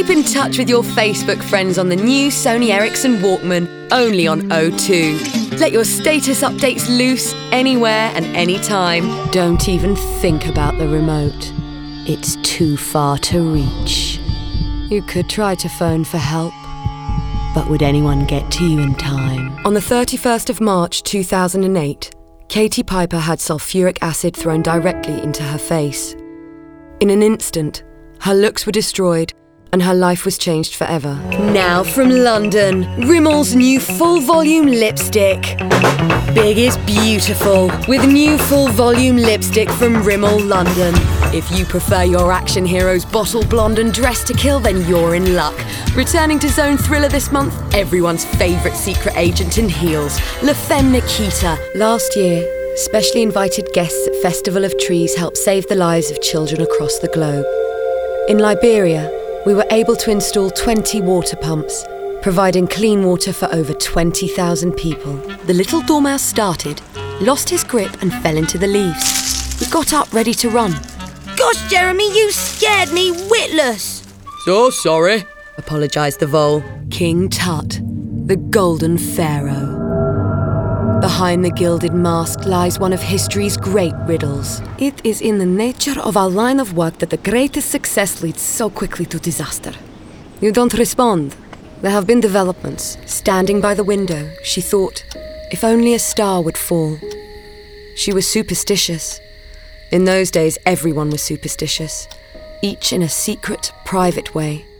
Keep in touch with your Facebook friends on the new Sony Ericsson Walkman, only on O2. Let your status updates loose anywhere and anytime. Don't even think about the remote. It's too far to reach. You could try to phone for help, but would anyone get to you in time? On the 31st of March 2008, Katie Piper had sulfuric acid thrown directly into her face. In an instant, her looks were destroyed and her life was changed forever. Now from London, Rimmel's new full-volume lipstick. Big is beautiful, with new full-volume lipstick from Rimmel London. If you prefer your action heroes bottle blonde and dress to kill, then you're in luck. Returning to Zone Thriller this month, everyone's favourite secret agent in heels, La Femme Nikita. Last year, specially invited guests at Festival of Trees helped save the lives of children across the globe. In Liberia, we were able to install 20 water pumps, providing clean water for over 20,000 people. The little dormouse started, lost his grip and fell into the leaves. He got up ready to run. Gosh, Jeremy, you scared me witless. So sorry, apologised the vole. King Tut, the Golden Pharaoh. Behind the gilded mask lies one of history's great riddles. It is in the nature of our line of work that the greatest success leads so quickly to disaster. You don't respond. There have been developments. Standing by the window, she thought, if only a star would fall. She was superstitious. In those days, everyone was superstitious, each in a secret, private way.